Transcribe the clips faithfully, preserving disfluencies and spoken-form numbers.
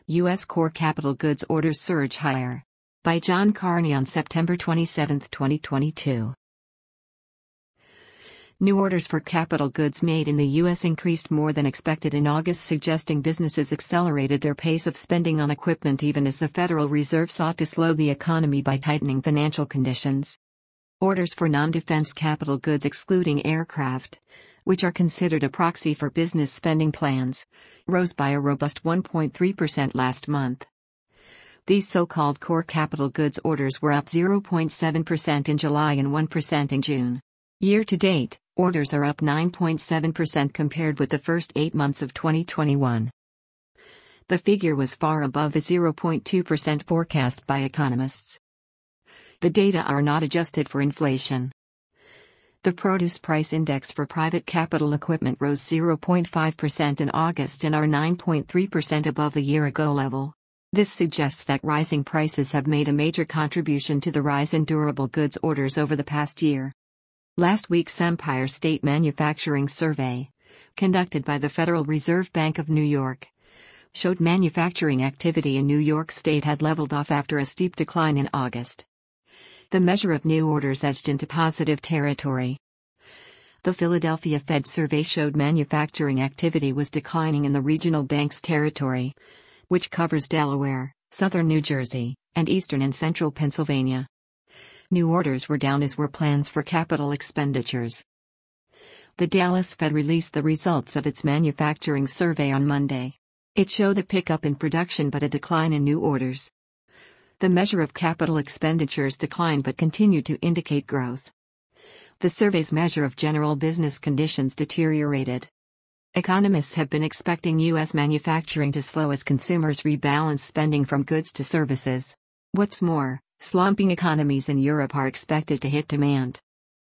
U S core capital goods orders surge higher. By John Carney on September twenty-seventh, twenty twenty-two. New orders for capital goods made in the U S increased more than expected in August, suggesting businesses accelerated their pace of spending on equipment even as the Federal Reserve sought to slow the economy by tightening financial conditions. Orders for non-defense capital goods excluding aircraft, which are considered a proxy for business spending plans, rose by a robust one point three percent last month. These so-called core capital goods orders were up zero point seven percent in July and one percent in June. Year-to-date, orders are up nine point seven percent compared with the first eight months of twenty twenty-one. The figure was far above the zero point two percent forecast by economists. The data are not adjusted for inflation. The Produce Price Index for private capital equipment rose zero point five percent in August and are nine point three percent above the year-ago level. This suggests that rising prices have made a major contribution to the rise in durable goods orders over the past year. Last week's Empire State Manufacturing Survey, conducted by the Federal Reserve Bank of New York, showed manufacturing activity in New York State had leveled off after a steep decline in August. The measure of new orders edged into positive territory. The Philadelphia Fed survey showed manufacturing activity was declining in the regional bank's territory, which covers Delaware, southern New Jersey, and eastern and central Pennsylvania. New orders were down as were plans for capital expenditures. The Dallas Fed released the results of its manufacturing survey on Monday. It showed a pickup in production but a decline in new orders. The measure of capital expenditures declined but continued to indicate growth. The survey's measure of general business conditions deteriorated. Economists have been expecting U S manufacturing to slow as consumers rebalance spending from goods to services. What's more, slumping economies in Europe are expected to hit demand.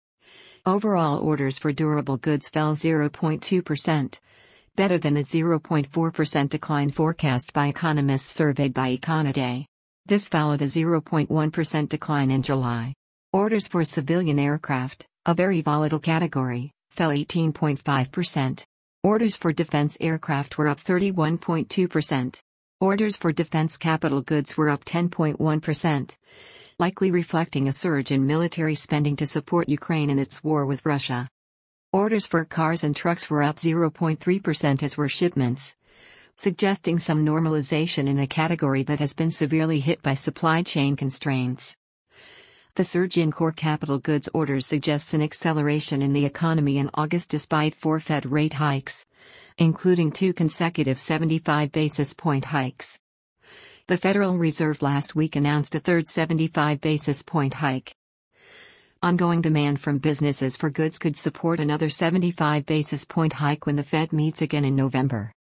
Overall orders for durable goods fell zero point two percent, better than the zero point four percent decline forecast by economists surveyed by Econoday. This followed a zero point one percent decline in July. Orders for civilian aircraft, a very volatile category, fell eighteen point five percent. Orders for defense aircraft were up thirty-one point two percent. Orders for defense capital goods were up ten point one percent, likely reflecting a surge in military spending to support Ukraine in its war with Russia. Orders for cars and trucks were up zero point three percent as were shipments, suggesting some normalization in a category that has been severely hit by supply chain constraints. The surge in core capital goods orders suggests an acceleration in the economy in August despite four Fed rate hikes, including two consecutive seventy-five basis point hikes. The Federal Reserve last week announced a third seventy-five basis point hike. Ongoing demand from businesses for goods could support another seventy-five basis point hike when the Fed meets again in November.